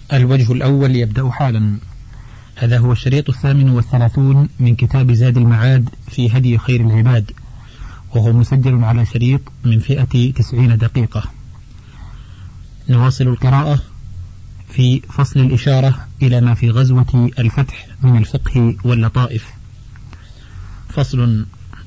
الوجه الأول يبدأ حالا. هذا هو الشريط 38 من كتاب زاد المعاد في هدي خير العباد، وهو مسجل على شريط من فئة 90 دقيقة. نواصل القراءة في فصل الإشارة إلى ما في غزوة الفتح من الفقه واللطائف. فصل: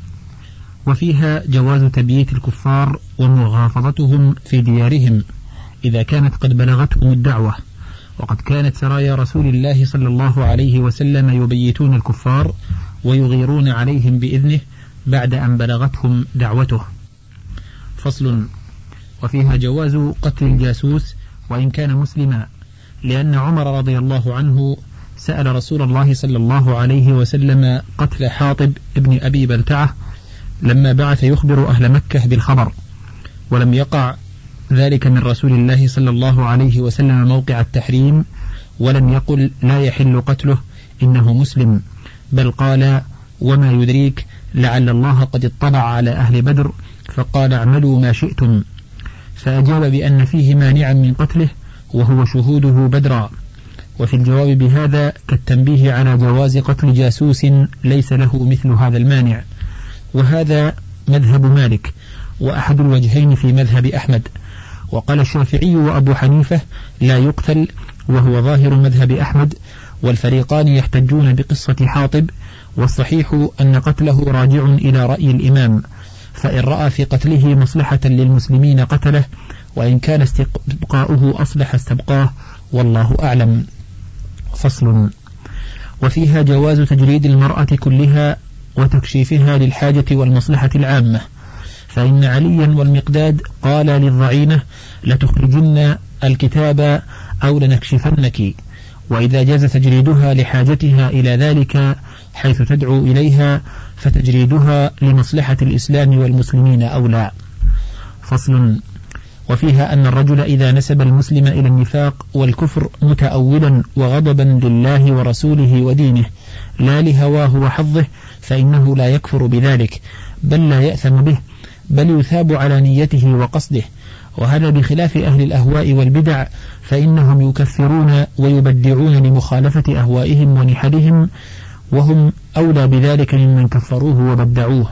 وفيها جواز تبييت الكفار ومغافظتهم في ديارهم إذا كانت قد بلغتهم الدعوة، وقد كانت سرايا رسول الله صلى الله عليه وسلم يبيتون الكفار ويغيرون عليهم بإذنه بعد أن بلغتهم دعوته. فصل: وفيها جواز قتل الجاسوس وإن كان مسلما، لأن عمر رضي الله عنه سأل رسول الله صلى الله عليه وسلم قتل حاطب ابن أبي بلتعة لما بعث يخبر أهل مكة بالخبر، ولم يقع ذلك من رسول الله صلى الله عليه وسلم موقع التحريم، ولم يقل لا يحل قتله إنه مسلم، بل قال: وما يدريك لعل الله قد اطلع على أهل بدر فقال اعملوا ما شئتم، فأجاب بأن فيه مانعا من قتله وهو شهوده بدرا. وفي الجواب بهذا كالتنبيه على جواز قتل جاسوس ليس له مثل هذا المانع، وهذا مذهب مالك وأحد الوجهين في مذهب أحمد. وقال الشافعي وأبو حنيفة لا يقتل، وهو ظاهر مذهب أحمد، والفريقان يحتجون بقصة حاطب، والصحيح أن قتله راجع إلى رأي الإمام، فإن رأى في قتله مصلحة للمسلمين قتله، وإن كان استبقاؤه أصلح استبقاه، والله أعلم. فصل: وفيها جواز تجريد المرأة كلها وتكشيفها للحاجة والمصلحة العامة، فإن عليا والمقداد قال للضعينة لتخرجن الكتاب أو لنكشفنك، وإذا جاز تجريدها لحاجتها إلى ذلك حيث تدعو إليها فتجريدها لمصلحة الإسلام والمسلمين أولى. فصل: وفيها أن الرجل إذا نسب المسلم إلى النفاق والكفر متأولا وغضبا لله ورسوله ودينه لا لهواه وحظه فإنه لا يكفر بذلك، بل لا يأثم به، بل يثاب على نيته وقصده، وهذا بخلاف أهل الأهواء والبدع، فإنهم يكفرون ويبدعون لمخالفة أهوائهم ونحلهم، وهم أولى بذلك ممن كفروه وبدعوه.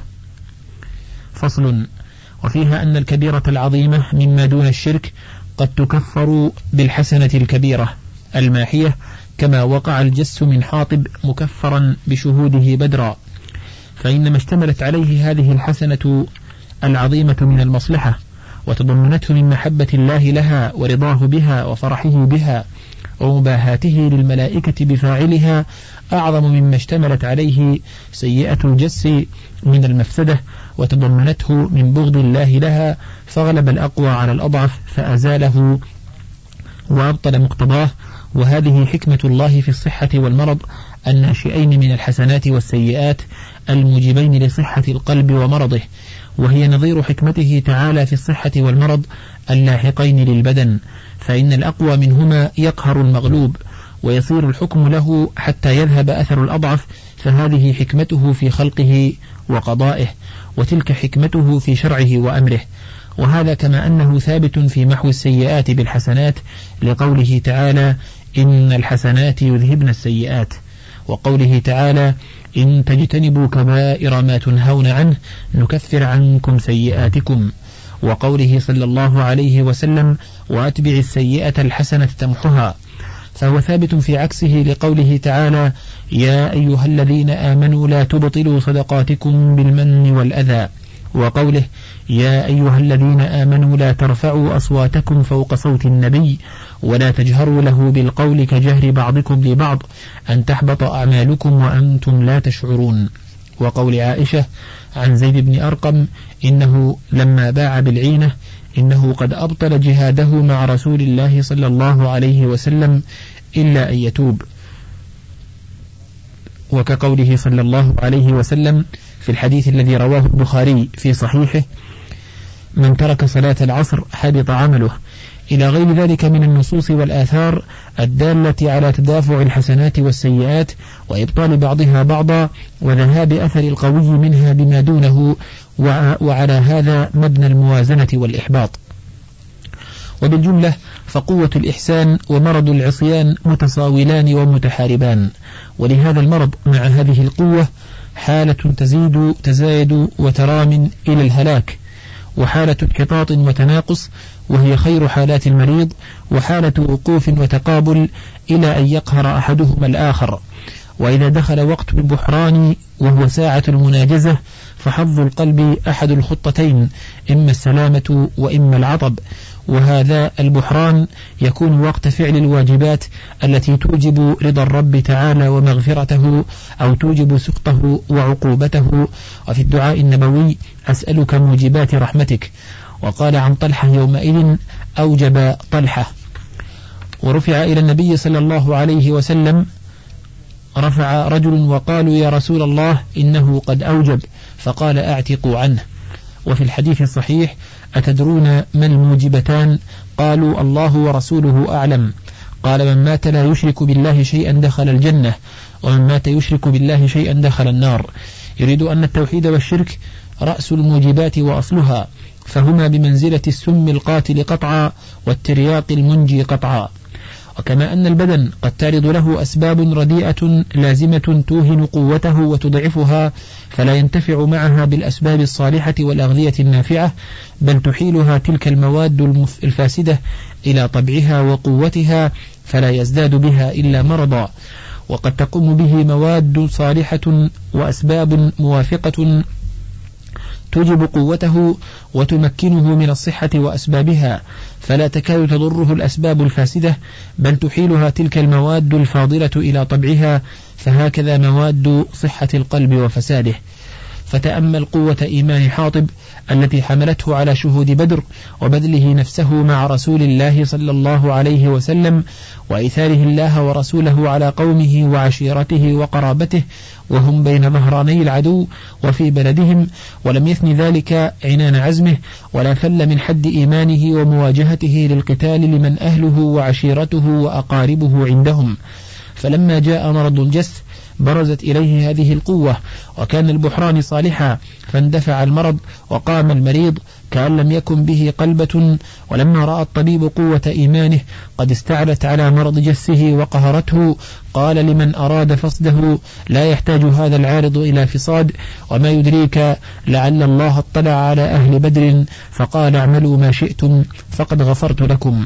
فصل: وفيها أن الكبيرة العظيمة مما دون الشرك قد تكفر بالحسنة الكبيرة الماحية، كما وقع الجس من حاطب مكفرا بشهوده بدرا، فإنما اشتملت عليه هذه الحسنة العظيمة من المصلحة، وتضمنته من محبة الله لها ورضاه بها وفرحه بها ومباهاته للملائكة بفاعلها، أعظم مما اشتملت عليه سيئة الجس من المفسدة، وتضمنته من بغض الله لها، فغلب الأقوى على الأضعف فأزاله وأبطل مقتضاه. وهذه حكمة الله في الصحة والمرض الناشئين من الحسنات والسيئات الموجبين لصحة القلب ومرضه، وهي نظير حكمته تعالى في الصحة والمرض اللاحقين للبدن، فإن الأقوى منهما يقهر المغلوب ويصير الحكم له حتى يذهب أثر الأضعف، فهذه حكمته في خلقه وقضائه، وتلك حكمته في شرعه وأمره. وهذا كما أنه ثابت في محو السيئات بالحسنات، لقوله تعالى إن الحسنات يذهبن السيئات، وقوله تعالى إن تجتنبوا كبائر ما تنهون عنه نكفر عنكم سيئاتكم، وقوله صلى الله عليه وسلم وأتبع السيئة الحسنة تمحها، فهو ثابت في عكسه لقوله تعالى يا أيها الذين آمنوا لا تبطلوا صدقاتكم بالمن والأذى، وقوله يا أيها الذين آمنوا لا ترفعوا أصواتكم فوق صوت النبي ولا تجهروا له بالقول كجهر بعضكم لبعض أن تحبط أعمالكم وأنتم لا تشعرون، وقول عائشة عن زيد بن أرقم إنه لما باع بالعينة إنه قد أبطل جهاده مع رسول الله صلى الله عليه وسلم إلا أن يتوب، وكقوله صلى الله عليه وسلم في الحديث الذي رواه البخاري في صحيحه من ترك صلاة العصر حبط عمله، إلى غير ذلك من النصوص والآثار الدالة على تدافع الحسنات والسيئات وإبطال بعضها بعضا وذهاب أثر القوي منها بما دونه، وعلى هذا مبنى الموازنة والإحباط. وبالجملة فقوة الإحسان ومرض العصيان متصاولان ومتحاربان، ولهذا المرض مع هذه القوة حالة تزايد وترام إلى الهلاك، وحالة انحطاط وتناقص وهي خير حالات المريض، وحالة وقوف وتقابل إلى أن يقهر أحدهما الآخر. وإذا دخل وقت البحران وهو ساعة المناجزة فحظ القلب أحد الخطتين، إما السلامة وإما العطب، وهذا البحران يكون وقت فعل الواجبات التي توجب رضا الرب تعالى ومغفرته أو توجب سخطه وعقوبته. وفي الدعاء النبوي أسألك موجبات رحمتك، وقال عن طلحة يومئذ أوجب طلحة. ورفع إلى النبي صلى الله عليه وسلم رفع رجل وقالوا يا رسول الله إنه قد أوجب، فقال أعتقوا عنه. وفي الحديث الصحيح أتدرون ما الموجبتان؟ قالوا الله ورسوله أعلم. قال من مات لا يشرك بالله شيئا دخل الجنة، ومن مات يشرك بالله شيئا دخل النار. يريد أن التوحيد والشرك رأس الموجبات وأصلها، فهما بمنزلة السم القاتل قطعا والترياق المنجي قطعا. وكما أن البدن قد تعرض له أسباب رديئة لازمة توهن قوته وتضعفها، فلا ينتفع معها بالأسباب الصالحة والأغذية النافعة، بل تحيلها تلك المواد الفاسدة إلى طبعها وقوتها، فلا يزداد بها إلا مرضا. وقد تقوم به مواد صالحة وأسباب موافقة توجب قوته وتمكنه من الصحة وأسبابها، فلا تكاد تضره الأسباب الفاسدة، بل تحيلها تلك المواد الفاضلة إلى طبعها، فهكذا مواد صحة القلب وفساده. فتأمل قوة إيمان حاطب التي حملته على شهود بدر وبذله نفسه مع رسول الله صلى الله عليه وسلم، وإيثاره الله ورسوله على قومه وعشيرته وقرابته وهم بين ظهراني العدو وفي بلدهم، ولم يثن ذلك عنان عزمه ولا فل من حد إيمانه ومواجهته للقتال لمن أهله وعشيرته وأقاربه عندهم. فلما جاء مرض الجس برزت إليه هذه القوة، وكان البحران صالحا، فاندفع المرض وقام المريض كأن لم يكن به قلبة. ولما رأى الطبيب قوة إيمانه قد استعلت على مرض جسه وقهرته، قال لمن أراد فصده لا يحتاج هذا العارض إلى فصاد، وما يدريك لعل الله اطلع على أهل بدر فقال اعملوا ما شئتم فقد غفرت لكم.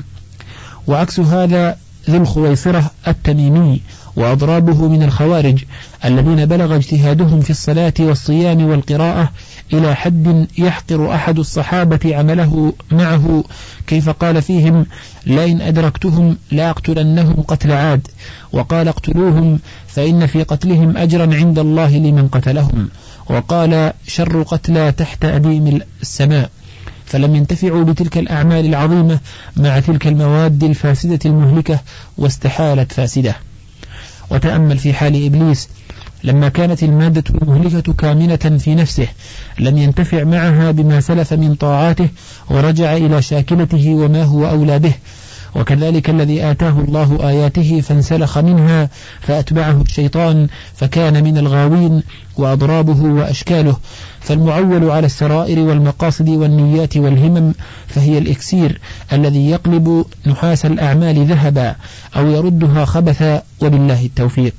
وعكس هذا ذو الخويصرة التميمي وأضرابه من الخوارج الذين بلغ اجتهادهم في الصلاة والصيام والقراءة إلى حد يحقر أحد الصحابة عمله معه، كيف قال فيهم لئن أدركتهم لأقتلنهم قتل عاد، وقال اقتلوهم فإن في قتلهم أجرا عند الله لمن قتلهم، وقال شر قتلى تحت أديم السماء. فلم ينتفعوا بتلك الأعمال العظيمة مع تلك المواد الفاسدة المهلكة، واستحالت فاسدة. وتأمل في حال إبليس لما كانت المادة المهلكة كامنة في نفسه، لم ينتفع معها بما سلف من طاعاته ورجع إلى شاكلته وما هو أولى به. وكذلك الذي آتاه الله آياته فانسلخ منها فأتبعه الشيطان فكان من الغاوين، وأضرابه وأشكاله. فالمعول على السرائر والمقاصد والنيات والهمم فهي الإكسير الذي يقلب نحاس الأعمال ذهبا أو يردها خبثا، وبالله التوفيق.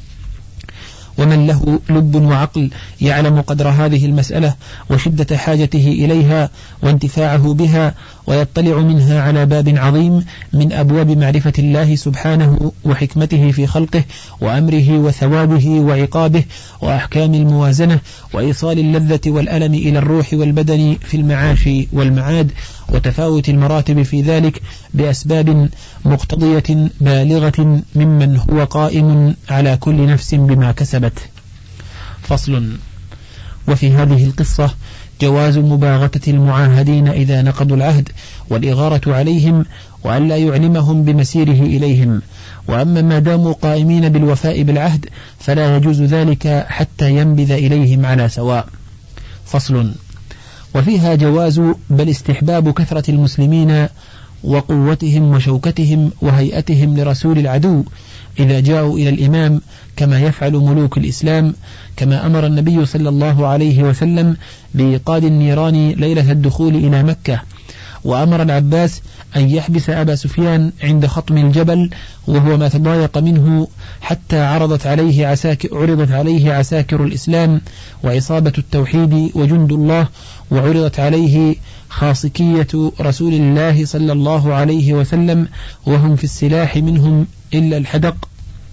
ومن له لب وعقل يعلم قدر هذه المسألة وشدة حاجته إليها وانتفاعه بها، ويطلع منها على باب عظيم من أبواب معرفة الله سبحانه وحكمته في خلقه وأمره وثوابه وعقابه وأحكام الموازنة وإيصال اللذة والألم إلى الروح والبدن في المعاش والمعاد، وتفاوت المراتب في ذلك بأسباب مقتضية بالغة ممن هو قائم على كل نفس بما كسبت. فصل. وفي هذه القصة جواز مباغتة المعاهدين إذا نقضوا العهد والإغارة عليهم وأن لا يعلمهم بمسيره إليهم، وأما ما داموا قائمين بالوفاء بالعهد فلا يجوز ذلك حتى ينبذ إليهم على سواء. فصل. وفيها جواز بل استحباب كثرة المسلمين وقوتهم وشوكتهم وهيئتهم لرسول العدو إذا جاءوا إلى الإمام كما يفعل ملوك الإسلام، كما أمر النبي صلى الله عليه وسلم بإيقاد النيران ليلة الدخول إلى مكة. وأمر العباس أن يحبس أبا سفيان عند خطم الجبل وهو ما تضايق منه حتى عرضت عليه عساكر الإسلام وعصابة التوحيد وجند الله، وعرضت عليه خاصكية رسول الله صلى الله عليه وسلم وهم في السلاح منهم إلا الحدق،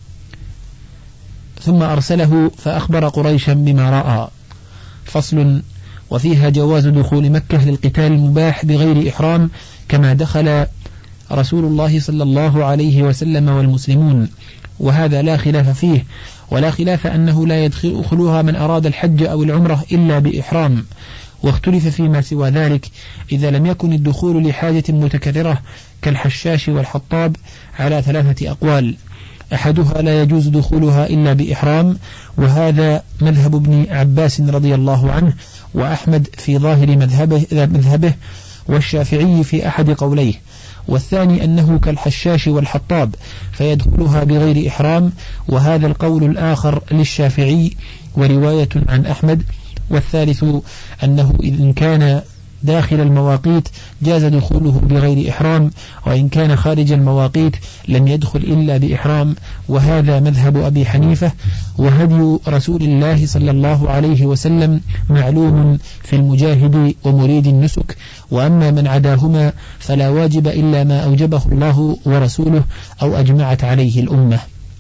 ثم أرسله فأخبر قريشا بما رأى. فصل. وفيها جواز دخول مكة للقتال المباح بغير إحرام كما دخل رسول الله صلى الله عليه وسلم والمسلمون، وهذا لا خلاف فيه، ولا خلاف أنه لا يدخلها من أراد الحج أو العمرة إلا بإحرام، واختلف فيما سوى ذلك إذا لم يكن الدخول لحاجة متكررة كالحشاش والحطاب على 3 أقوال، أحدها لا يجوز دخولها إلا بإحرام، وهذا مذهب ابن عباس رضي الله عنه وأحمد في ظاهر مذهبه والشافعي في أحد قوليه، والثاني أنه كالحشاش والحطاب فيدخلها بغير إحرام، وهذا القول الآخر للشافعي ورواية عن أحمد، والثالث أنه إن كان داخل المواقيت جاز دخوله بغير إحرام، وإن كان خارج المواقيت لم يدخل إلا بإحرام، وهذا مذهب أبي حنيفة، وهدي رسول الله صلى الله عليه وسلم معلوم في المجاهد ومريد النسك، وأما من عداهما فلا واجب إلا ما أوجبه الله ورسوله أو أجمعت عليه الأمة.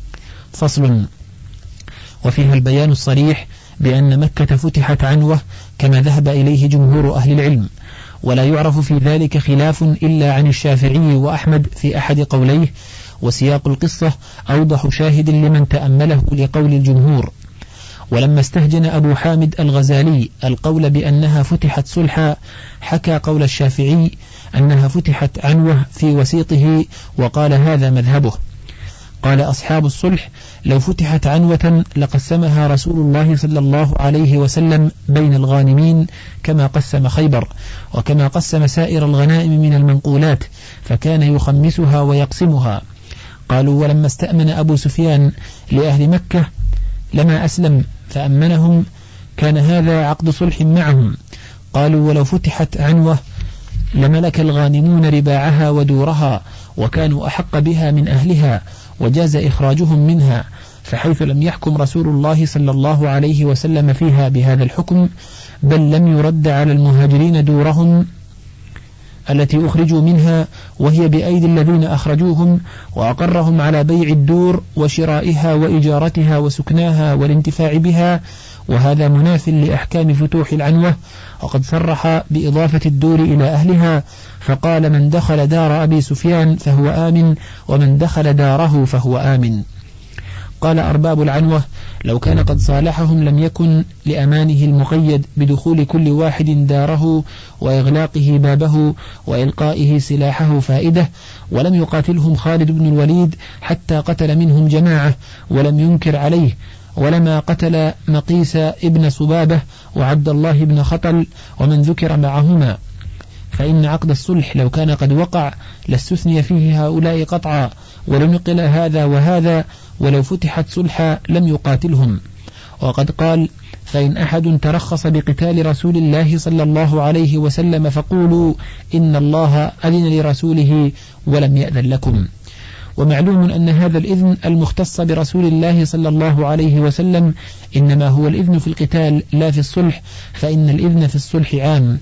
فصل. وفيها البيان الصريح بأن مكة فتحت عنوة كما ذهب إليه جمهور أهل العلم، ولا يعرف في ذلك خلاف إلا عن الشافعي وأحمد في أحد قوليه، وسياق القصة أوضح شاهد لمن تأمله لقول الجمهور. ولما استهجن أبو حامد الغزالي القول بأنها فتحت صلحا حكى قول الشافعي أنها فتحت عنوة في وسيطه، وقال هذا مذهبه. قال أصحاب الصلح لو فتحت عنوة لقسمها رسول الله صلى الله عليه وسلم بين الغانمين كما قسم خيبر، وكما قسم سائر الغنائم من المنقولات، فكان يخمسها ويقسمها. قالوا ولما استأمن أبو سفيان لأهل مكة لما أسلم فأمنهم كان هذا عقد صلح معهم. قالوا ولو فتحت عنوة لملك الغانمون رباعها ودورها، وكانوا أحق بها من أهلها، وجاز إخراجهم منها، فحيث لم يحكم رسول الله صلى الله عليه وسلم فيها بهذا الحكم، بل لم يرد على المهاجرين دورهم التي أخرجوا منها وهي بأيدي الذين أخرجوهم، وأقرهم على بيع الدور وشرائها وإجارتها وسكناها والانتفاع بها، وهذا مناف لأحكام فتوح العنوة، وقد صرح بإضافة الدور إلى أهلها، فقال من دخل دار أبي سفيان فهو آمن، ومن دخل داره فهو آمن. قال أرباب العنوة لو كان قد صالحهم لم يكن لأمانه المقيد بدخول كل واحد داره وإغلاقه بابه وإلقائه سلاحه فائدة، ولم يقاتلهم خالد بن الوليد حتى قتل منهم جماعة ولم ينكر عليه، ولما قتل مقيس ابن صبابة وعبد الله بن خطل ومن ذكر معهما، فإن عقد الصلح لو كان قد وقع لاستثني فيه هؤلاء قطعا، ولنقل هذا وهذا، ولو فتحت صلحا لم يقاتلهم. وقد قال فإن أحد ترخص بقتال رسول الله صلى الله عليه وسلم فقولوا إن الله أذن لرسوله ولم يأذن لكم. ومعلوم أن هذا الإذن المختص برسول الله صلى الله عليه وسلم إنما هو الإذن في القتال لا في الصلح، فإن الإذن في الصلح عام.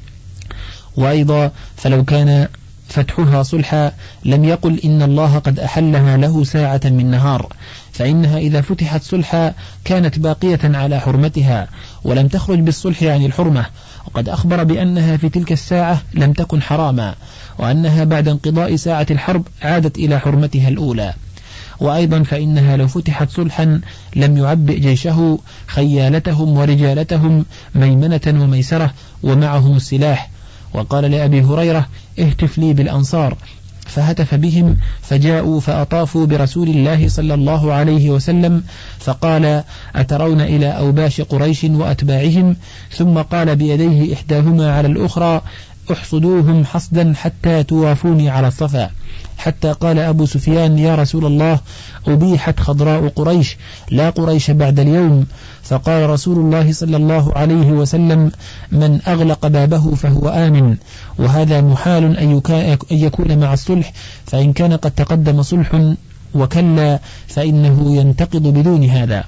وأيضا فلو كان فتحها صلحا لم يقل إن الله قد أحلها له ساعة من نهار، فإنها إذا فتحت صلحا كانت باقية على حرمتها ولم تخرج بالصلح عن الحرمة، وقد أخبر بأنها في تلك الساعة لم تكن حراما، وأنها بعد انقضاء ساعة الحرب عادت إلى حرمتها الأولى. وأيضا فإنها لو فتحت صلحا لم يعبئ جيشه خيالتهم ورجالتهم ميمنة وميسرة ومعهم السلاح. وقال لأبي هريرة اهتف لي بالأنصار، فهتف بهم فجاءوا فأطافوا برسول الله صلى الله عليه وسلم، فقال أترون إلى أوباش قريش وأتباعهم؟ ثم قال بيديه إحداهما على الأخرى احصدوهم حصدا حتى توافوني على الصفا، حتى قال أبو سفيان: يا رسول الله، أبيحت خضراء قريش، لا قريش بعد اليوم. فقال رسول الله صلى الله عليه وسلم: من أغلق بابه فهو آمن. وهذا محال أن يكون مع الصلح، فإن كان قد تقدم صلح وكلا فإنه ينتقض بدون هذا.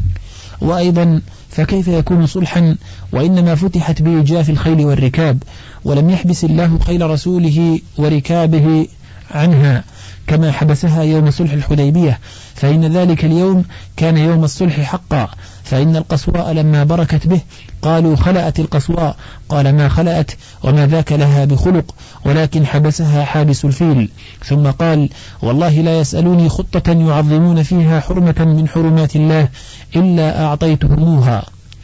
وأيضا فكيف يكون صلحا وإنما فتحت بإيجاف الخيل والركاب، ولم يحبس الله خيل رسوله وركابه عنها كما حبسها يوم صلح الحديبية، فإن ذلك اليوم كان يوم الصلح حقا. فإن القصواء لما بركت به قالوا: خلأت القصواء. قال: ما خلأت وما ذاك لها بخلق، ولكن حبسها حابس الفيل. ثم قال: والله لا يسألوني خطة يعظمون فيها حرمة من حرمات الله إلا أعطيتهموها.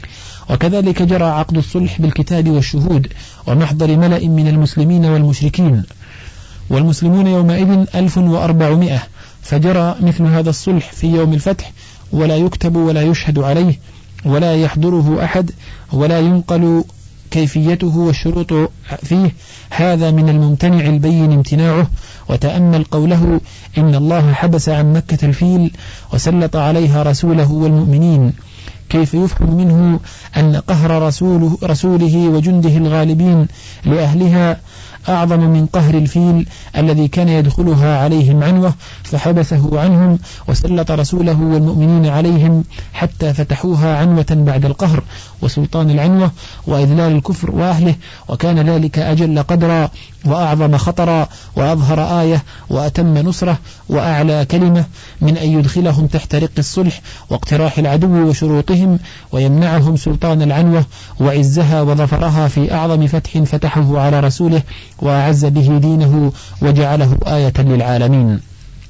وكذلك جرى عقد الصلح بالكتاب والشهود ومحضر ملأ من المسلمين والمشركين، والمسلمون يومئذ 1400، فجرى مثل هذا الصلح في يوم الفتح، ولا يكتب ولا يشهد عليه ولا يحضره أحد ولا ينقل كيفيته والشروط فيه. هذا من الممتنع البين امتناعه. وتأمل قوله: إن الله حبس عن مكة الفيل وسلط عليها رسوله والمؤمنين. كيف يفهم منه أن قهر رسوله وجنده الغالبين لأهلها أعظم من قهر الفيل الذي كان يدخلها عليهم عنوة فحبسه عنهم، وسلط رسوله والمؤمنين عليهم حتى فتحوها عنوة بعد القهر وسلطان العنوة وإذلال الكفر وأهله. وكان ذلك أجل قدرا وأعظم خطرا وأظهر آية وأتم نصرة وأعلى كلمة من أن يدخلهم تحت رق الصلح واقتراح العدو وشروطهم، ويمنعهم سلطان العنوة وعزها وظفرها في أعظم فتح فتحه على رسوله وأعز به دينه وجعله آية للعالمين.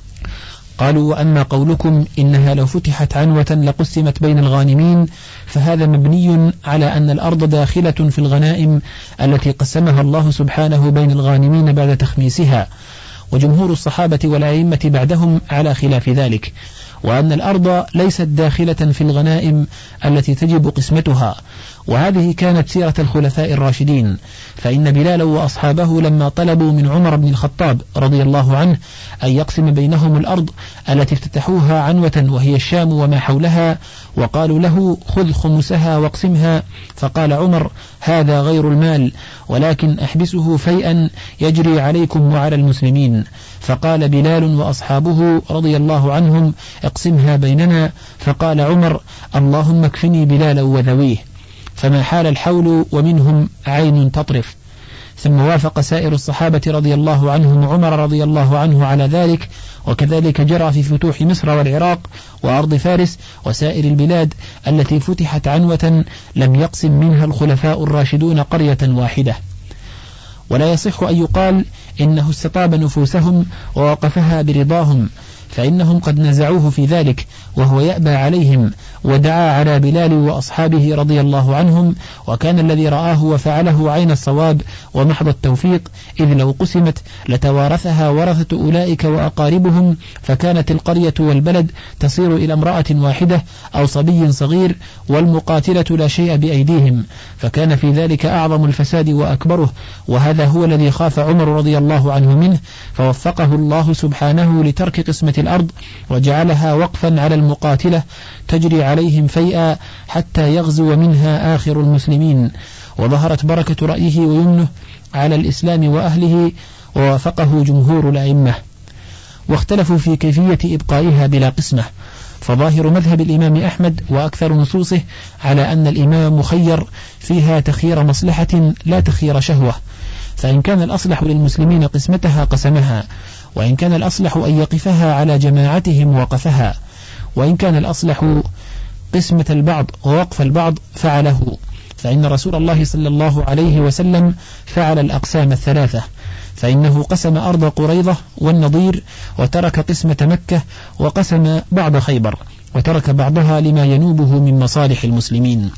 قالوا: وأما قولكم إنها لو فتحت عنوة لقسمت بين الغانمين، فهذا مبني على أن الأرض داخلة في الغنائم التي قسمها الله سبحانه بين الغانمين بعد تخميسها، وجمهور الصحابة والأئمة بعدهم على خلاف ذلك، وأن الأرض ليست داخلة في الغنائم التي تجب قسمتها. وهذه كانت سيرة الخلفاء الراشدين، فإن بلال وأصحابه لما طلبوا من عمر بن الخطاب رضي الله عنه أن يقسم بينهم الأرض التي افتتحوها عنوة وهي الشام وما حولها، وقالوا له: خذ خمسها واقسمها، فقال عمر: هذا غير المال، ولكن أحبسه فيئا يجري عليكم وعلى المسلمين. فقال بلال وأصحابه رضي الله عنهم: اقسمها بيننا. فقال عمر: اللهم اكفني بلالا وذويه. فما حال الحول ومنهم عين تطرف. ثم وافق سائر الصحابة رضي الله عنهم عمر رضي الله عنه على ذلك، وكذلك جرى في فتوح مصر والعراق وأرض فارس وسائر البلاد التي فتحت عنوة لم يقسم منها الخلفاء الراشدون قرية واحدة. ولا يصح أن يقال إنه استطاب نفوسهم ووقفها برضاهم، فإنهم قد نزعوه في ذلك وهو يأبى عليهم، ودعا على بلال وأصحابه رضي الله عنهم، وكان الذي رآه وفعله عين الصواب ومحض التوفيق، إذ لو قسمت لتوارثها ورثة أولئك وأقاربهم، فكانت القرية والبلد تصير إلى امرأة واحدة أو صبي صغير، والمقاتلة لا شيء بأيديهم، فكان في ذلك أعظم الفساد وأكبره. وهذا هو الذي خاف عمر رضي الله عنه منه، فوفقه الله سبحانه لترك قسمة الأرض وجعلها وقفا على المقاتلة تجري عليهم فيئا حتى يغزو منها آخر المسلمين، وظهرت بركة رأيه ويمنه على الإسلام وأهله، ووافقه جمهور الأئمة. واختلفوا في كيفية إبقائها بلا قسمة، فظاهر مذهب الإمام أحمد وأكثر نصوصه على أن الإمام مخير فيها تخيير مصلحة لا تخيير شهوة، فإن كان الأصلح للمسلمين قسمتها قسمها، وإن كان الأصلح أن يقفها على جماعتهم وقفها، وإن كان الأصلح قسمة البعض ووقف البعض فعله، فإن رسول الله صلى الله عليه وسلم فعل الأقسام الثلاثة، فإنه قسم أرض قريظة والنضير، وترك قسمة مكة، وقسم بعض خيبر، وترك بعضها لما ينوبه من مصالح المسلمين.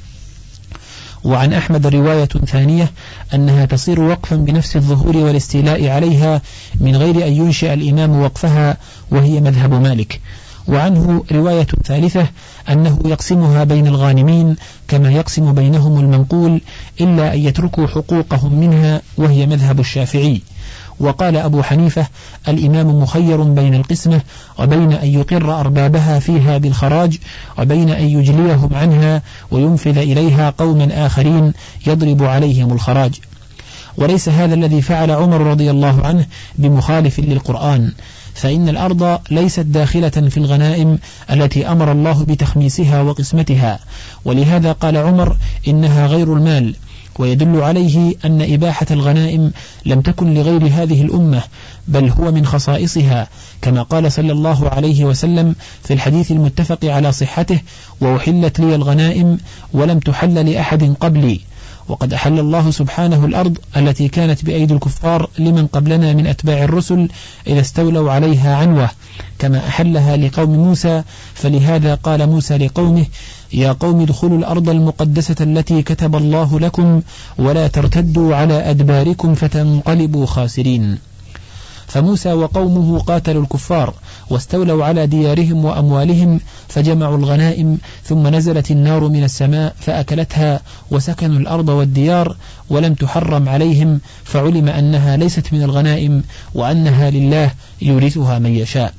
وعن أحمد رواية ثانية أنها تصير وقفا بنفس الظهور والاستيلاء عليها من غير أن ينشئ الإمام وقفها، وهي مذهب مالك. وعنه رواية ثالثة أنه يقسمها بين الغانمين كما يقسم بينهم المنقول، إلا أن يتركوا حقوقهم منها، وهي مذهب الشافعي. وقال أبو حنيفة: الإمام مخير بين القسمة وبين أن يقر أربابها فيها بالخراج وبين أن يجليهم عنها وينفذ إليها قوما آخرين يضرب عليهم الخراج. وليس هذا الذي فعل عمر رضي الله عنه بمخالف للقرآن، فإن الأرض ليست داخلة في الغنائم التي أمر الله بتخميسها وقسمتها، ولهذا قال عمر: إنها غير المال. ويدل عليه أن إباحة الغنائم لم تكن لغير هذه الأمة، بل هو من خصائصها، كما قال صلى الله عليه وسلم في الحديث المتفق على صحته: وأحلت لي الغنائم ولم تحل لأحد قبلي. وقد أحل الله سبحانه الأرض التي كانت بأيدي الكفار لمن قبلنا من أتباع الرسل إذا استولوا عليها عنوة، كما أحلها لقوم موسى. فلهذا قال موسى لقومه: يا قوم ادخلوا الأرض المقدسة التي كتب الله لكم ولا ترتدوا على أدباركم فتنقلبوا خاسرين. فموسى وقومه قاتلوا الكفار واستولوا على ديارهم وأموالهم، فجمعوا الغنائم، ثم نزلت النار من السماء فأكلتها، وسكنوا الأرض والديار ولم تحرم عليهم، فعلم أنها ليست من الغنائم وأنها لله يورثها من يشاء.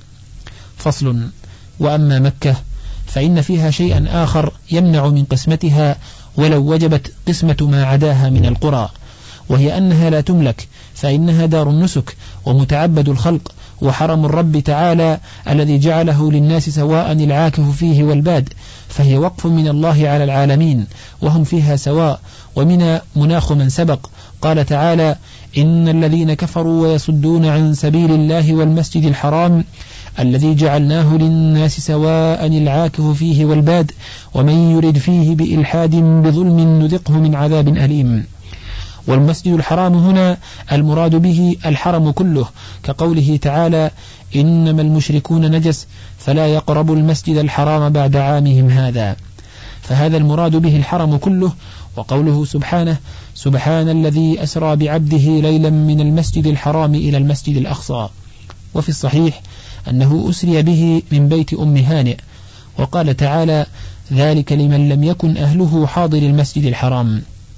فصل. وأما مكة فإن فيها شيئا آخر يمنع من قسمتها ولو وجبت قسمة ما عداها من القرى، وهي أنها لا تملك، فإنها دار النسك ومتعبد الخلق وحرم الرب تعالى الذي جعله للناس سواء العاكف فيه والباد، فهي وقف من الله على العالمين وهم فيها سواء. ومن مناخ من سبق قال تعالى: إن الذين كفروا ويصدون عن سبيل الله والمسجد الحرام الذي جعلناه للناس سواء العاكف فيه والباد ومن يرد فيه بإلحاد بظلم نذقه من عذاب أليم. والمسجد الحرام هنا المراد به الحرم كله، كقوله تعالى: إنما المشركون نجس فلا يقربوا المسجد الحرام بعد عامهم هذا، فهذا المراد به الحرم كله. وقوله سبحانه: سبحان الذي أسرى بعبده ليلا من المسجد الحرام إلى المسجد الأقصى. وفي الصحيح أنه أسري به من بيت أم هانئ. وقال تعالى: ذلك لمن لم يكن أهله حاضر المسجد الحرام.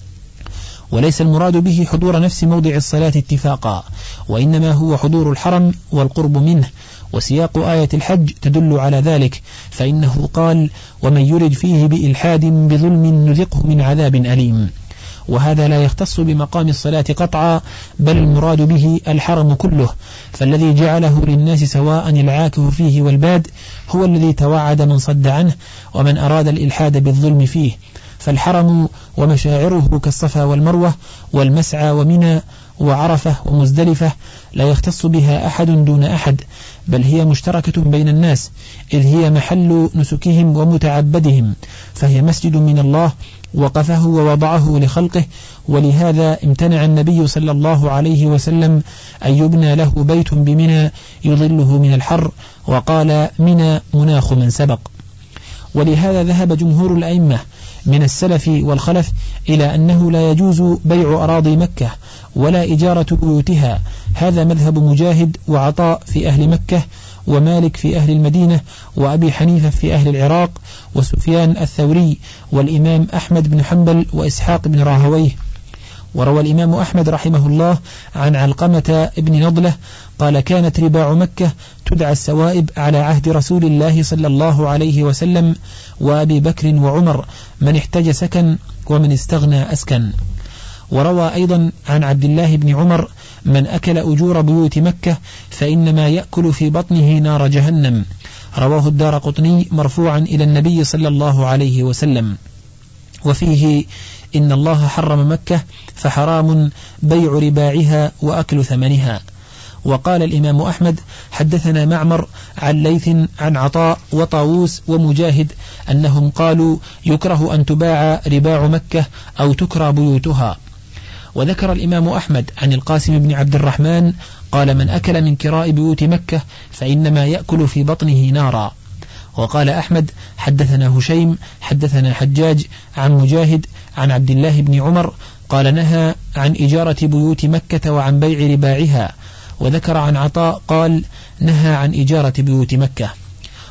وليس المراد به حضور نفس موضع الصلاة اتفاقا، وإنما هو حضور الحرم والقرب منه. وسياق آية الحج تدل على ذلك، فإنه قال: ومن يرد فيه بإلحاد بظلم نذقه من عذاب أليم. وهذا لا يختص بمقام الصلاة قطعا، بل المراد به الحرم كله، فالذي جعله للناس سواء العاكف فيه والباد هو الذي توعد من صد عنه ومن أراد الإلحاد بالظلم فيه. فالحرم ومشاعره كالصفا والمروة والمسعى ومنى وعرفة ومزدلفة لا يختص بها أحد دون أحد، بل هي مشتركة بين الناس، إذ هي محل نسكهم ومتعبدهم، فهي مسجد من الله وقفه ووضعه لخلقه. ولهذا امتنع النبي صلى الله عليه وسلم أن يبنى له بيت بمنى يظله من الحر، وقال: منى مناخ من سبق. ولهذا ذهب جمهور الأئمة من السلف والخلف إلى أنه لا يجوز بيع أراضي مكة ولا إجارة بيوتها. هذا مذهب مجاهد وعطاء في أهل مكة، ومالك في أهل المدينة، وأبي حنيفة في أهل العراق، وسفيان الثوري، والإمام أحمد بن حنبل، وإسحاق بن راهويه. وروى الإمام أحمد رحمه الله عن علقمة ابن نضلة قال: كانت رباع مكة تدعى السوائب على عهد رسول الله صلى الله عليه وسلم وأبي بكر وعمر، من احتج سكن ومن استغنى أسكن. وروى أيضا عن عبد الله بن عمر: من أكل أجور بيوت مكة فإنما يأكل في بطنه نار جهنم. رواه الدارقطني مرفوعا إلى النبي صلى الله عليه وسلم. وفيه: إن الله حرم مكة فحرام بيع رباعها وأكل ثمنها. وقال الإمام أحمد: حدثنا معمر عن ليث عن عطاء وطاووس ومجاهد أنهم قالوا: يكره أن تباع رباع مكة أو تكرى بيوتها. وذكر الإمام أحمد عن القاسم بن عبد الرحمن قال: من أكل من كراء بيوت مكة فإنما يأكل في بطنه نارا. وقال أحمد: حدثنا هشيم حدثنا حجاج عن مجاهد عن عبد الله بن عمر قال: نهى عن إجارة بيوت مكة وعن بيع رباعها. وذكر عن عطاء قال: نهى عن إجارة بيوت مكة.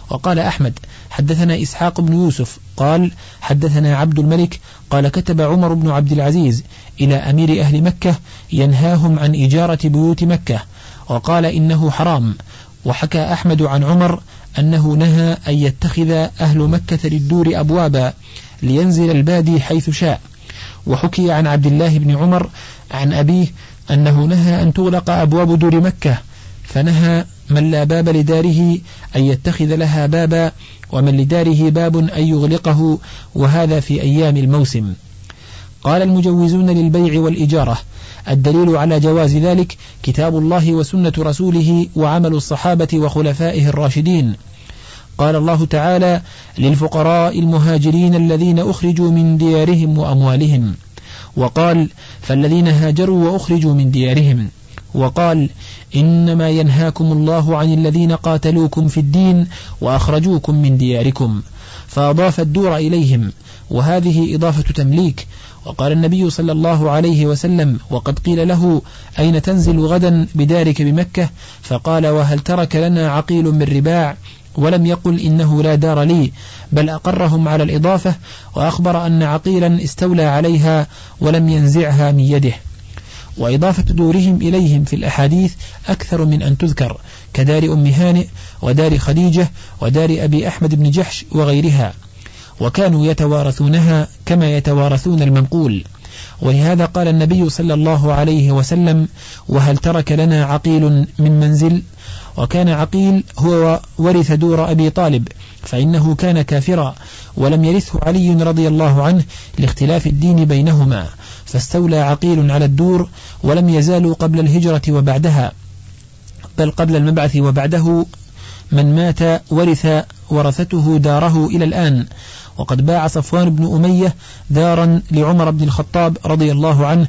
وقال أحمد حدثنا إسحاق بن يوسف قال حدثنا عبد الملك قال كتب عمر بن عبد العزيز إلى أمير أهل مكة ينهاهم عن إجارة بيوت مكة، وقال إنه حرام. وحكى أحمد عن عمر أنه نهى أن يتخذ أهل مكة للدور أبوابا لينزل البادي حيث شاء. وحكي عن عبد الله بن عمر عن أبيه أنه نهى أن تغلق أبواب دور مكة، فنهى من لا باب لداره أن يتخذ لها بابا، ومن لداره باب أن يغلقه، وهذا في أيام الموسم. قال المجوزون للبيع والإجارة: الدليل على جواز ذلك كتاب الله وسنة رسوله وعمل الصحابة وخلفائه الراشدين. قال الله تعالى: للفقراء المهاجرين الذين أخرجوا من ديارهم وأموالهم. وقال: فالذين هاجروا وأخرجوا من ديارهم. وقال: إنما ينهاكم الله عن الذين قاتلوكم في الدين وأخرجوكم من دياركم، فأضاف الدور إليهم، وهذه إضافة تمليك. وقال النبي صلى الله عليه وسلم وقد قيل له: أين تنزل غدا بدارك بمكة؟ فقال: وهل ترك لنا عقيل من رباع؟ ولم يقل إنه لا دار لي، بل أقرهم على الإضافة، وأخبر أن عقيلا استولى عليها ولم ينزعها من يده. وإضافة دورهم إليهم في الأحاديث أكثر من أن تذكر، كدار أم هانئ ودار خديجة ودار أبي أحمد بن جحش وغيرها، وكانوا يتوارثونها كما يتوارثون المنقول. ولهذا قال النبي صلى الله عليه وسلم: وهل ترك لنا عقيل من منزل؟ وكان عقيل هو ورث دور أبي طالب، فإنه كان كافرا، ولم يرثه علي رضي الله عنه لاختلاف الدين بينهما، فاستولى عقيل على الدور، ولم يزالوا قبل الهجرة وبعدها، بل قبل المبعث وبعده من مات ورثته داره إلى الآن. وقد باع صفوان بن أمية دارا لعمر بن الخطاب رضي الله عنه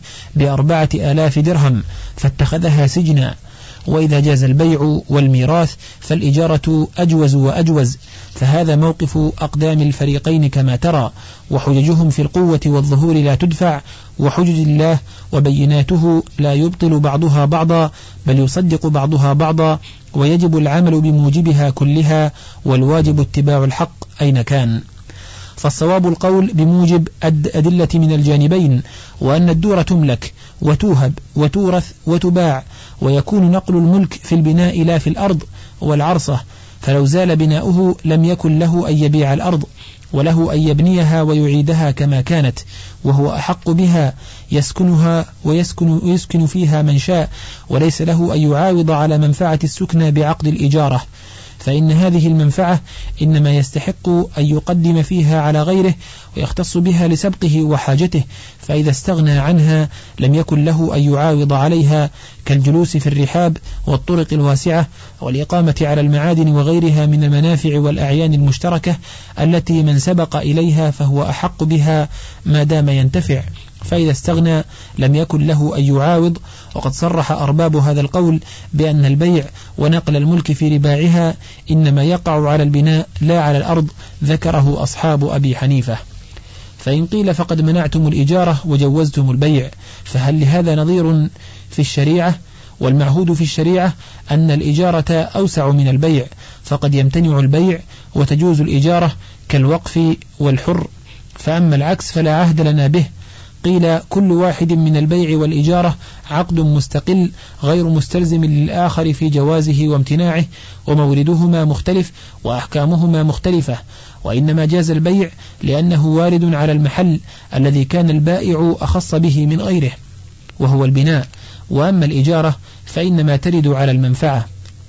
ب4,000 درهم، فاتخذها سجنا. وإذا جاز البيع والميراث فالإجارة أجوز وأجوز، فهذا موقف أقدام الفريقين كما ترى، وحججهم في القوة والظهور لا تدفع، وحجج الله وبيناته لا يبطل بعضها بعضا، بل يصدق بعضها بعضا، ويجب العمل بموجبها كلها، والواجب اتباع الحق أين كان. فالصواب القول بموجب أدلة من الجانبين، وأن الدور تملك وتوهب وتورث وتباع، ويكون نقل الملك في البناء لا في الأرض والعرصة، فلو زال بناؤه لم يكن له أن يبيع الأرض، وله أن يبنيها ويعيدها كما كانت، وهو أحق بها، يسكنها ويسكن فيها من شاء، وليس له أن يعاوض على منفعة السكنى بعقد الإجارة، فإن هذه المنفعة إنما يستحق أن يقدم فيها على غيره ويختص بها لسبقه وحاجته، فإذا استغنى عنها لم يكن له أن يعاوض عليها، كالجلوس في الرحاب والطرق الواسعة والإقامة على المعادن وغيرها من المنافع والأعيان المشتركة التي من سبق إليها فهو أحق بها ما دام ينتفع، فإذا استغنى لم يكن له أن يعاوض. وقد صرح أرباب هذا القول بأن البيع ونقل الملك في رباعها إنما يقع على البناء لا على الأرض، ذكره أصحاب أبي حنيفة. فإن قيل فقد منعتم الإجارة وجوزتم البيع، فهل لهذا نظير في الشريعة؟ والمعهود في الشريعة أن الإجارة أوسع من البيع، فقد يمتنع البيع وتجوز الإجارة كالوقف والحر، فأما العكس فلا عهد لنا به. قيل كل واحد من البيع والإجارة عقد مستقل غير مستلزم للآخر في جوازه وامتناعه، وموردهما مختلف وأحكامهما مختلفة، وإنما جاز البيع لأنه وارد على المحل الذي كان البائع أخص به من غيره وهو البناء، وأما الإجارة فإنما ترد على المنفعة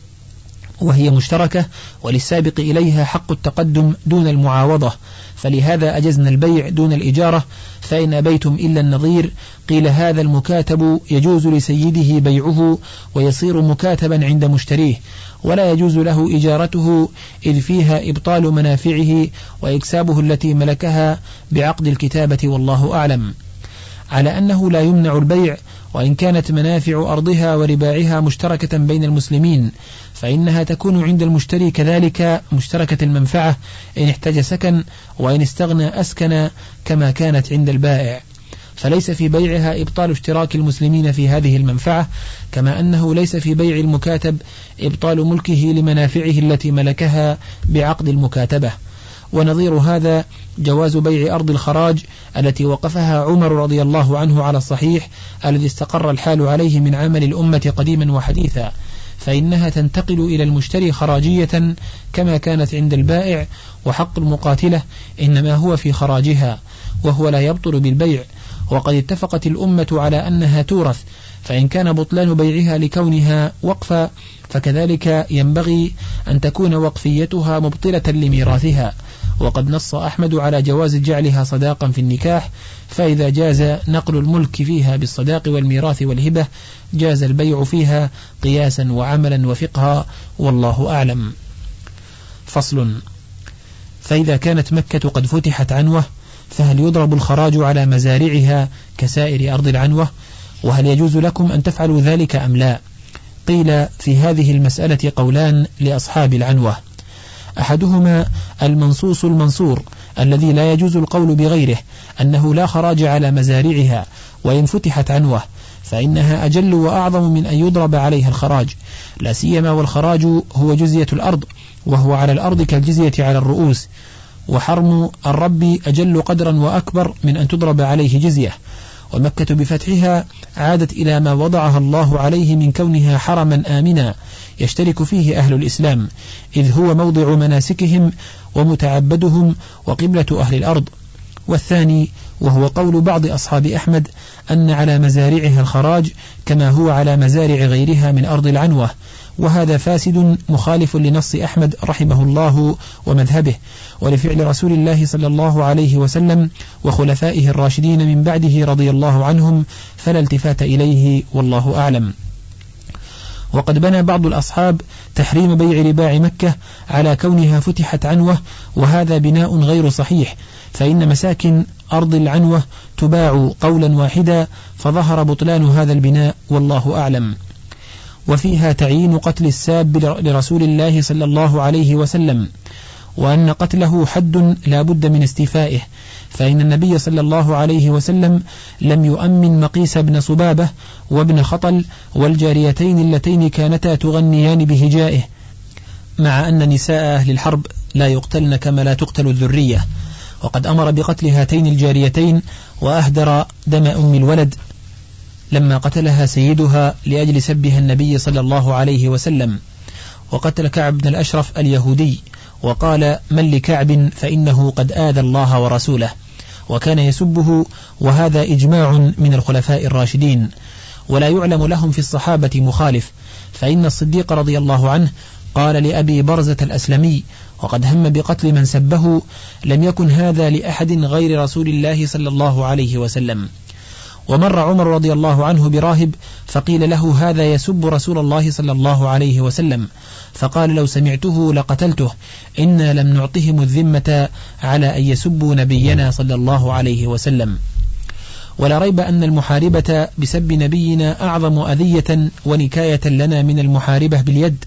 وهي مشتركة، وللسابق إليها حق التقدم دون المعاوضة، فلهذا أجزنا البيع دون الإجارة. فإن أبيتم إلا النظير قيل هذا المكاتب يجوز لسيده بيعه ويصير مكاتبا عند مشتريه، ولا يجوز له إجارته إذ فيها إبطال منافعه وإكسابه التي ملكها بعقد الكتابة، والله أعلم. على أنه لا يمنع البيع وإن كانت منافع أرضها ورباعها مشتركة بين المسلمين، فإنها تكون عند المشتري كذلك مشتركة المنفعة إن احتاج سكن، وإن استغنى أسكن كما كانت عند البائع. فليس في بيعها إبطال اشتراك المسلمين في هذه المنفعة، كما أنه ليس في بيع المكاتب إبطال ملكه لمنافعه التي ملكها بعقد المكاتبة. ونظير هذا جواز بيع أرض الخراج التي وقفها عمر رضي الله عنه على الصحيح الذي استقر الحال عليه من عمل الأمة قديما وحديثا، فإنها تنتقل إلى المشتري خراجية كما كانت عند البائع، وحق المقاتلة إنما هو في خراجها وهو لا يبطل بالبيع. وقد اتفقت الأمة على أنها تورث، فإن كان بطلان بيعها لكونها وقفا فكذلك ينبغي أن تكون وقفيتها مبطلة لميراثها. وقد نص أحمد على جواز جعلها صداقا في النكاح، فإذا جاز نقل الملك فيها بالصداق والميراث والهبة جاز البيع فيها قياسا وعملا وفقها، والله أعلم. فصل. فإذا كانت مكة قد فتحت عنوة فهل يضرب الخراج على مزارعها كسائر أرض العنوة؟ وهل يجوز لكم أن تفعلوا ذلك أم لا؟ قيل في هذه المسألة قولان لأصحاب العنوة، أحدهما المنصوص المنصور الذي لا يجوز القول بغيره، أنه لا خراج على مزارعها وإن فتحت عنوة، فإنها أجل وأعظم من أن يضرب عليها الخراج، لا سيما والخراج هو جزية الأرض، وهو على الأرض كالجزية على الرؤوس، وحرم الرب أجل قدرا وأكبر من أن تضرب عليه جزية. ومكة بفتحها عادت إلى ما وضعها الله عليه من كونها حرما آمنا يشترك فيه أهل الإسلام، إذ هو موضع مناسكهم ومتعبدهم وقبلة أهل الأرض. والثاني وهو قول بعض أصحاب أحمد أن على مزارعها الخراج كما هو على مزارع غيرها من أرض العنوة، وهذا فاسد مخالف لنص أحمد رحمه الله ومذهبه، ولفعل رسول الله صلى الله عليه وسلم وخلفائه الراشدين من بعده رضي الله عنهم، فلا التفات إليه، والله أعلم. وقد بنى بعض الأصحاب تحريم بيع رباع مكة على كونها فتحت عنوة، وهذا بناء غير صحيح، فإن مساكن أرض العنوة تباع قولا واحدا، فظهر بطلان هذا البناء، والله أعلم. وفيها تعيين قتل الساب لرسول الله صلى الله عليه وسلم، وأن قتله حد لا بد من استيفائه، فإن النبي صلى الله عليه وسلم لم يؤمن مقيس بن صبابة وابن خطل والجاريتين اللتين كانتا تغنيان بهجائه، مع أن نساء أهل الحرب لا يقتلن كما لا تقتل الذرية. وقد أمر بقتل هاتين الجاريتين وأهدر دم أم الولد لما قتلها سيدها لأجل سبها النبي صلى الله عليه وسلم. وقتل كعب بن الأشرف اليهودي، وقال: من لكعب فإنه قد آذى الله ورسوله، وكان يسبه، وهذا إجماع من الخلفاء الراشدين، ولا يعلم لهم في الصحابة مخالف، فإن الصديق رضي الله عنه قال لأبي برزة الأسلمي وقد هم بقتل من سبه: لم يكن هذا لأحد غير رسول الله صلى الله عليه وسلم. ومر عمر رضي الله عنه براهب فقيل له: هذا يسب رسول الله صلى الله عليه وسلم، فقال: لو سمعته لقتلته، إنا لم نعطهم الذمة على أن يسبوا نبينا صلى الله عليه وسلم. ولا ريب أن المحاربة بسب نبينا أعظم أذية ونكاية لنا من المحاربة باليد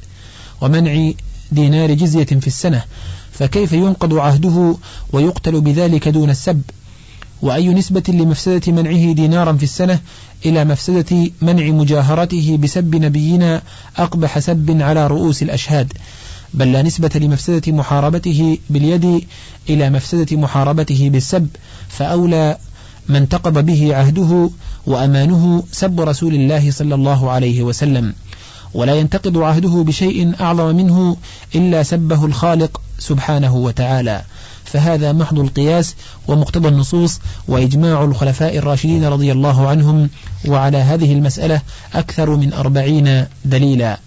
ومنع دينار جزية في السنة، فكيف ينقض عهده ويقتل بذلك دون السب؟ وأي نسبة لمفسدة منعه دينارا في السنة إلى مفسدة منع مجاهرته بسب نبينا أقبح سب على رؤوس الأشهاد، بل لا نسبة لمفسدة محاربته باليد إلى مفسدة محاربته بالسب، فأولى من تقض به عهده وأمانه سب رسول الله صلى الله عليه وسلم، ولا ينتقض عهده بشيء أعظم منه إلا سبه الخالق سبحانه وتعالى، فهذا محض القياس ومقتضى النصوص وإجماع الخلفاء الراشدين رضي الله عنهم، وعلى هذه المسألة أكثر من 40 دليلا.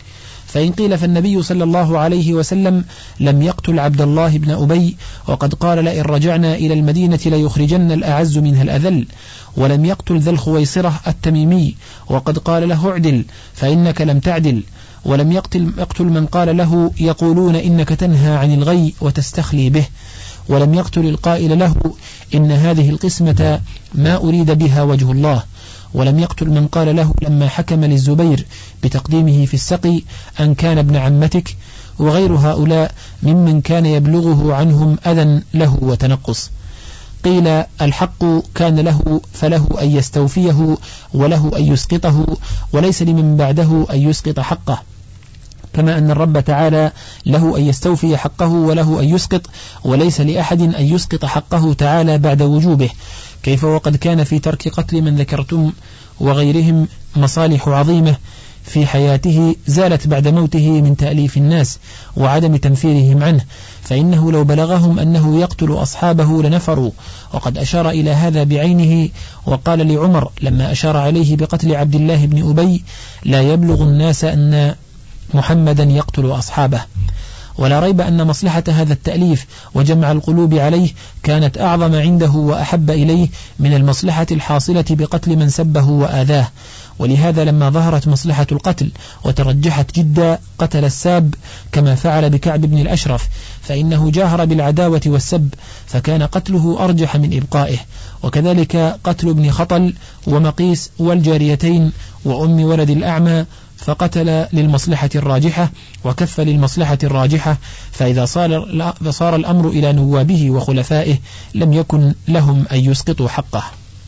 فإن قيل فالنبي صلى الله عليه وسلم لم يقتل عبد الله بن أبي، وقد قال: لئن رجعنا إلى المدينة ليخرجن الأعز منها الأذل، ولم يقتل ذا الخويصرة التميمي، وقد قال له: اعدل فإنك لم تعدل، ولم يقتل من قال له: يقولون إنك تنهى عن الغي وتستخلي به، ولم يقتل القائل له: إن هذه القسمة ما أريد بها وجه الله، ولم يقتل من قال له لما حكم للزبير بتقديمه في السقي أن كان ابن عمتك، وغير هؤلاء ممن كان يبلغه عنهم أذى له وتنقص. قيل الحق كان له فله أن يستوفيه وله أن يسقطه، وليس لمن بعده أن يسقط حقه، كما أن الرب تعالى له أن يستوفي حقه وله أن يسقط، وليس لأحد أن يسقط حقه تعالى بعد وجوبه. كيف وقد كان في ترك قتل من ذكرتم وغيرهم مصالح عظيمة في حياته زالت بعد موته من تأليف الناس وعدم تنفيرهم عنه، فإنه لو بلغهم أنه يقتل أصحابه لنفروا. وقد أشار إلى هذا بعينه وقال لعمر لما أشار عليه بقتل عبد الله بن أبي: لا يبلغ الناس أن محمدا يقتل أصحابه. ولا ريب أن مصلحة هذا التأليف وجمع القلوب عليه كانت أعظم عنده وأحب إليه من المصلحة الحاصلة بقتل من سبه وآذاه. ولهذا لما ظهرت مصلحة القتل وترجحت جدا قتل الساب، كما فعل بكعب بن الأشرف، فإنه جاهر بالعداوة والسب، فكان قتله أرجح من إبقائه. وكذلك قتل ابن خطل ومقيس والجاريتين وأم ولد الأعمى، فقتل للمصلحة الراجحة وكف للمصلحة الراجحة، فإذا صار الأمر إلى نوابه وخلفائه لم يكن لهم أن يسقطوا حقه.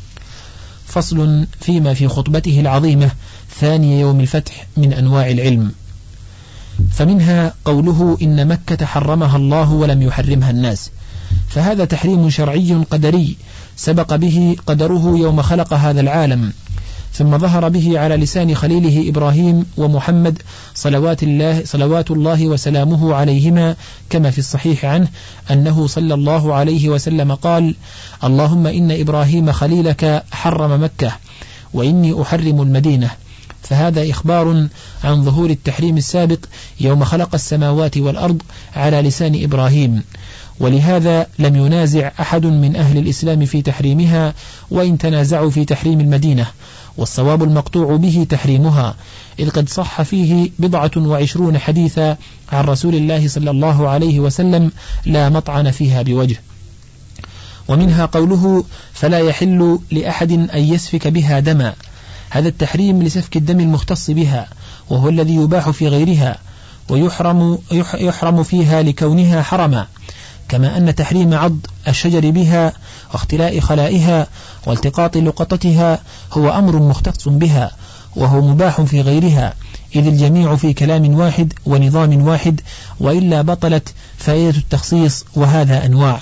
فصل فيما في خطبته العظيمة ثاني يوم الفتح من أنواع العلم. فمنها قوله: إن مكة حرمها الله ولم يحرمها الناس، فهذا تحريم شرعي قدري سبق به قدره يوم خلق هذا العالم، ثم ظهر به على لسان خليله إبراهيم ومحمد صلوات الله وسلامه عليهما، كما في الصحيح عنه أنه صلى الله عليه وسلم قال: اللهم إن إبراهيم خليلك حرم مكة وإني أحرم المدينة. فهذا إخبار عن ظهور التحريم السابق يوم خلق السماوات والأرض على لسان إبراهيم، ولهذا لم ينازع أحد من أهل الإسلام في تحريمها، وإن تنازعوا في تحريم المدينة، والصواب المقطوع به تحريمها، إذ قد صح فيه 27 حديثا عن رسول الله صلى الله عليه وسلم لا مطعن فيها بوجه. ومنها قوله: فلا يحل لأحد أن يسفك بها دما، هذا التحريم لسفك الدم المختص بها، وهو الذي يباح في غيرها ويحرم فيها لكونها حرما، كما أن تحريم عض الشجر بها واختلاء خلائها والتقاط لقطتها هو أمر مختص بها، وهو مباح في غيرها، إذ الجميع في كلام واحد ونظام واحد، وإلا بطلت فائدة التخصيص. وهذا أنواع: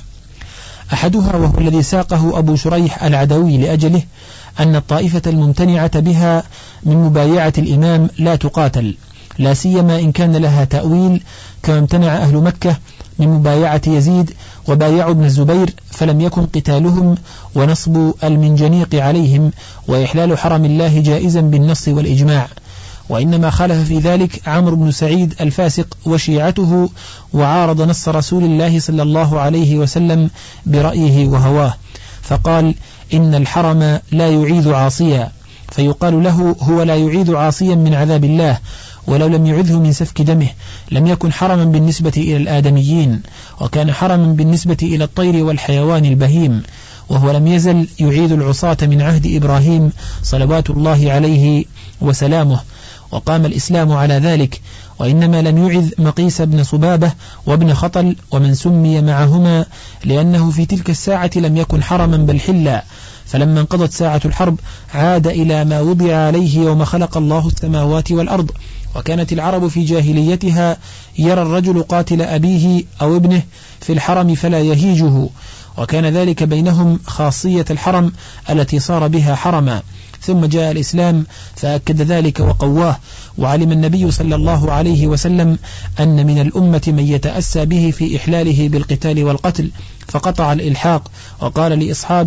أحدها وهو الذي ساقه أبو شريح العدوي لأجله أن الطائفة الممتنعة بها من مبايعة الإمام لا تقاتل، لا سيما إن كان لها تأويل، كما امتنع أهل مكة من مبايعة يزيد وبايعوا ابن الزبير، فلم يكن قتالهم ونصب المنجنيق عليهم وإحلال حرم الله جائزا بالنص والإجماع، وإنما خالف في ذلك عمرو بن سعيد الفاسق وشيعته، وعارض نص رسول الله صلى الله عليه وسلم برأيه وهواه، فقال: إن الحرم لا يعيذ عاصيا، فيقال له: هو لا يعيذ عاصيا من عذاب الله، ولو لم يعذه من سفك دمه لم يكن حرما بالنسبة إلى الآدميين، وكان حرما بالنسبة إلى الطير والحيوان البهيم، وهو لم يزل يعيذ العصاة من عهد إبراهيم صلوات الله عليه وسلامه، وقام الإسلام على ذلك. وإنما لم يعذ مقيس بن صبابة وابن خطل ومن سمي معهما، لأنه في تلك الساعة لم يكن حرما بل حلا، فلما انقضت ساعة الحرب عاد إلى ما وضع عليه يوم خلق الله السماوات والأرض. وكانت العرب في جاهليتها يرى الرجل قاتل أبيه أو ابنه في الحرم فلا يهيجه، وكان ذلك بينهم خاصية الحرم التي صار بها حرما، ثم جاء الإسلام فأكد ذلك وقواه. وعلم النبي صلى الله عليه وسلم أن من الأمة من يتأسى به في إحلاله بالقتال والقتل، فقطع الإلحاق، وقال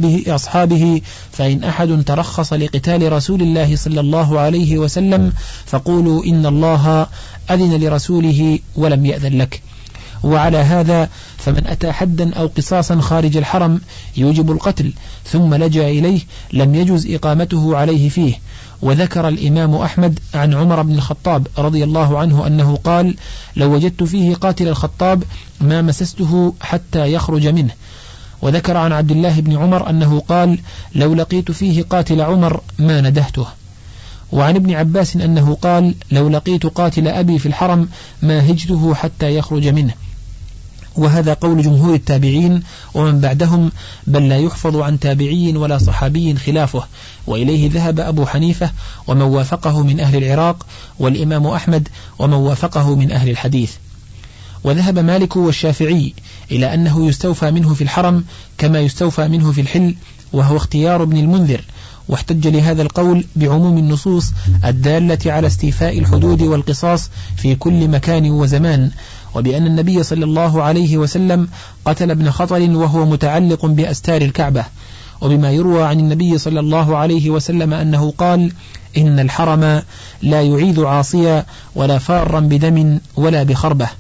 لأصحابه: فإن أحد ترخص لقتال رسول الله صلى الله عليه وسلم فقولوا إن الله أذن لرسوله ولم يأذن لك. وعلى هذا فمن أتى حدا أو قصاصا خارج الحرم يوجب القتل ثم لجأ إليه لم يجوز إقامته عليه فيه. وذكر الإمام أحمد عن عمر بن الخطاب رضي الله عنه أنه قال: لو وجدت فيه قاتل الخطاب ما مسسته حتى يخرج منه. وذكر عن عبد الله بن عمر أنه قال: لو لقيت فيه قاتل عمر ما ندهته. وعن ابن عباس أنه قال: لو لقيت قاتل أبي في الحرم ما هجته حتى يخرج منه. وهذا قول جمهور التابعين ومن بعدهم، بل لا يحفظ عن تابعي ولا صحابي خلافه، وإليه ذهب أبو حنيفة ومن وافقه من أهل العراق، والإمام أحمد ومن وافقه من أهل الحديث. وذهب مالك والشافعي إلى أنه يستوفى منه في الحرم كما يستوفى منه في الحل، وهو اختيار ابن المنذر، واحتج لهذا القول بعموم النصوص الدالة على استيفاء الحدود والقصاص في كل مكان وزمان، وبأن النبي صلى الله عليه وسلم قتل ابن خطل وهو متعلق بأستار الكعبة، وبما يروى عن النبي صلى الله عليه وسلم أنه قال: إن الحرم لا يعيد عاصيا ولا فارا بدم ولا بخربة،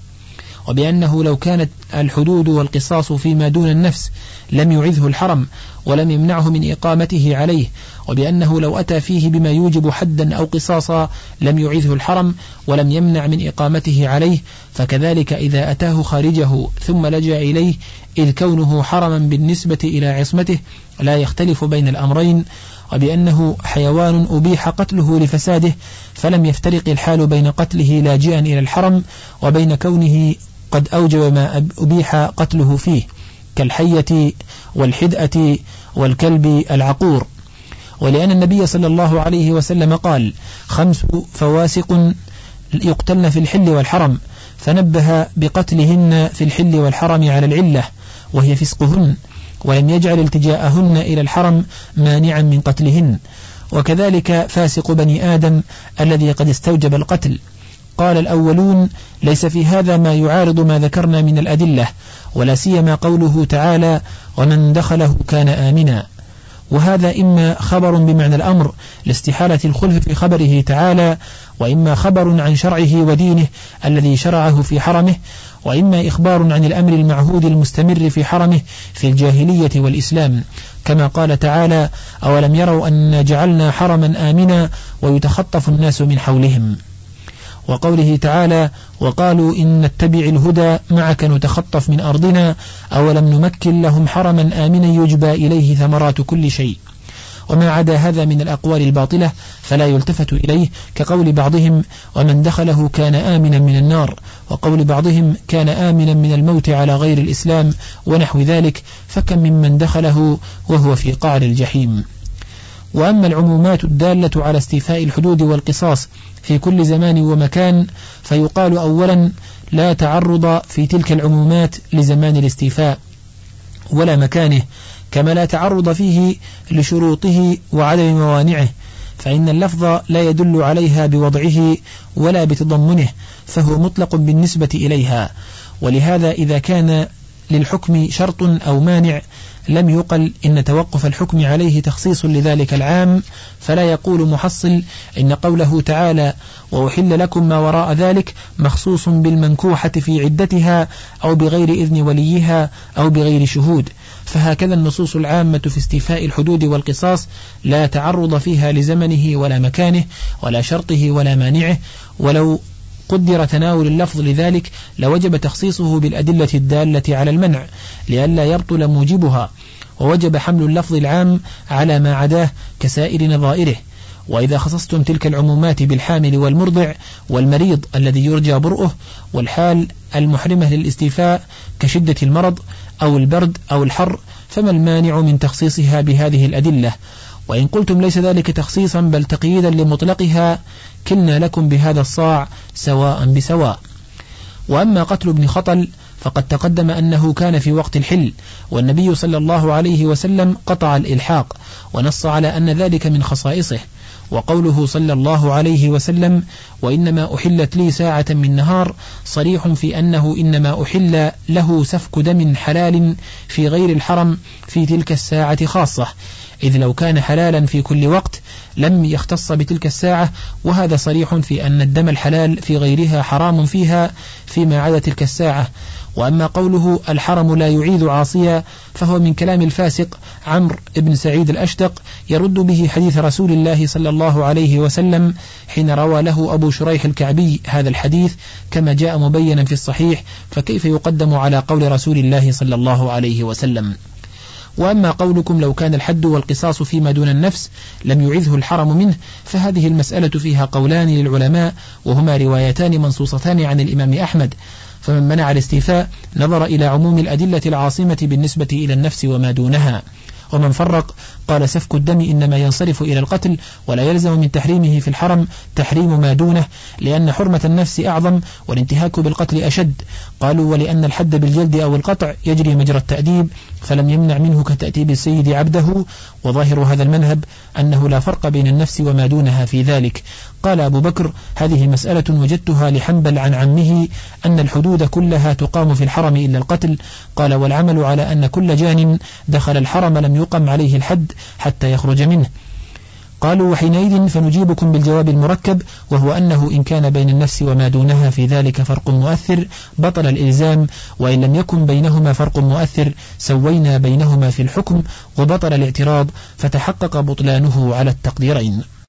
وبأنه لو كانت الحدود والقصاص فيما دون النفس لم يعذه الحرم ولم يمنعه من إقامته عليه، وبأنه لو أتى فيه بما يوجب حدا أو قصاصا لم يعذه الحرم ولم يمنع من إقامته عليه، فكذلك إذا أتاه خارجه ثم لجأ إليه، إذ كونه حرما بالنسبة إلى عصمته لا يختلف بين الأمرين، وبأنه حيوان أبيح قتله لفساده، فلم يفترق الحال بين قتله لاجئا إلى الحرم وبين كونه قد أوجب ما أبيح قتله فيه، كالحية والحدأة والكلب العقور. ولأن النبي صلى الله عليه وسلم قال: 5 فواسق يقتلن في الحل والحرم، فنبه بقتلهن في الحل والحرم على العلة وهي فسقهن، ولم يجعل التجاءهن إلى الحرم مانعا من قتلهن. وكذلك فاسق بني آدم الذي قد استوجب القتل. قال الأولون: ليس في هذا ما يعارض ما ذكرنا من الأدلة، ولا سيما قوله تعالى: ومن دخله كان آمنا، وهذا إما خبر بمعنى الأمر لاستحالة الخلف في خبره تعالى، وإما خبر عن شرعه ودينه الذي شرعه في حرمه، وإما إخبار عن الأمر المعهود المستمر في حرمه في الجاهلية والإسلام، كما قال تعالى: أولم يروا أن جعلنا حرما آمنا ويتخطف الناس من حولهم. وقوله تعالى: وقالوا إن نتبع الهدى معك نتخطف من أرضنا أولم نمكن لهم حرما آمنا يجبى إليه ثمرات كل شيء. وما عدا هذا من الأقوال الباطلة فلا يلتفت إليه، كقول بعضهم: ومن دخله كان آمنا من النار، وقول بعضهم: كان آمنا من الموت على غير الإسلام، ونحو ذلك، فكم ممن دخله وهو في قعر الجحيم. وأما العمومات الدالة على استيفاء الحدود والقصاص في كل زمان ومكان، فيقال أولا: لا تعرض في تلك العمومات لزمان الاستيفاء ولا مكانه، كما لا تعرض فيه لشروطه وعدم موانعه، فإن اللفظ لا يدل عليها بوضعه ولا بتضمنه، فهو مطلق بالنسبة إليها. ولهذا إذا كان للحكم شرط أو مانع لم يقل إن توقف الحكم عليه تخصيص لذلك العام، فلا يقول محصل إن قوله تعالى: وأحل لكم ما وراء ذلك مخصوص بالمنكوحة في عدتها أو بغير إذن وليها أو بغير شهود. فهكذا النصوص العامة في استيفاء الحدود والقصاص لا تعرض فيها لزمنه ولا مكانه ولا شرطه ولا مانعه، ولو قدر تناول اللفظ لذلك لوجب تخصيصه بالأدلة الدالة على المنع لئلا يبطل موجبها، ووجب حمل اللفظ العام على ما عداه كسائر نظائره. وإذا خصصتم تلك العمومات بالحامل والمرضع والمريض الذي يرجى برؤه والحال المحرمة للاستيفاء كشدة المرض أو البرد أو الحر، فما المانع من تخصيصها بهذه الأدلة؟ وإن قلتم ليس ذلك تخصيصا بل تقييدا لمطلقها، كلنا لكم بهذا الصاع سواء بسواء. وأما قتل ابن خطل فقد تقدم أنه كان في وقت الحل، والنبي صلى الله عليه وسلم قطع الإلحاق ونص على أن ذلك من خصائصه. وقوله صلى الله عليه وسلم: وإنما أحلت لي ساعة من نهار، صريح في أنه إنما أحل له سفك دم حلال في غير الحرم في تلك الساعة خاصة، إذ لو كان حلالا في كل وقت لم يختص بتلك الساعة، وهذا صريح في أن الدم الحلال في غيرها حرام فيها فيما عدا تلك الساعة. وأما قوله الحرم لا يعيد عاصيا فهو من كلام الفاسق عمرو بن سعيد الأشتق، يرد به حديث رسول الله صلى الله عليه وسلم حين روى له أبو شريح الكعبي هذا الحديث كما جاء مبينا في الصحيح، فكيف يقدم على قول رسول الله صلى الله عليه وسلم؟ وأما قولكم لو كان الحد والقصاص فيما دون النفس لم يعذه الحرم منه، فهذه المسألة فيها قولان للعلماء، وهما روايتان منصوصتان عن الإمام أحمد، فمن منع الاستيفاء نظر إلى عموم الأدلة العاصمة بالنسبة إلى النفس وما دونها. ومن فرق قال سفك الدم إنما ينصرف إلى القتل ولا يلزم من تحريمه في الحرم تحريم ما دونه، لأن حرمة النفس أعظم والانتهاك بالقتل أشد. قالوا ولأن الحد بالجلد أو القطع يجري مجرى التأديب فلم يمنع منه كتأديب السيد عبده، وظاهر هذا المذهب أنه لا فرق بين النفس وما دونها في ذلك. قال أبو بكر هذه مسألة وجدتها لحنبل عن عمه أن الحدود كلها تقام في الحرم إلا القتل. قال والعمل على أن كل جان دخل الحرم لم يقم عليه الحد حتى يخرج منه. قالوا وحينئذ فنجيبكم بالجواب المركب، وهو أنه إن كان بين النفس وما دونها في ذلك فرق مؤثر بطل الإلزام، وإن لم يكن بينهما فرق مؤثر سوينا بينهما في الحكم وبطل الاعتراض فتحقق بطلانه على التقديرين.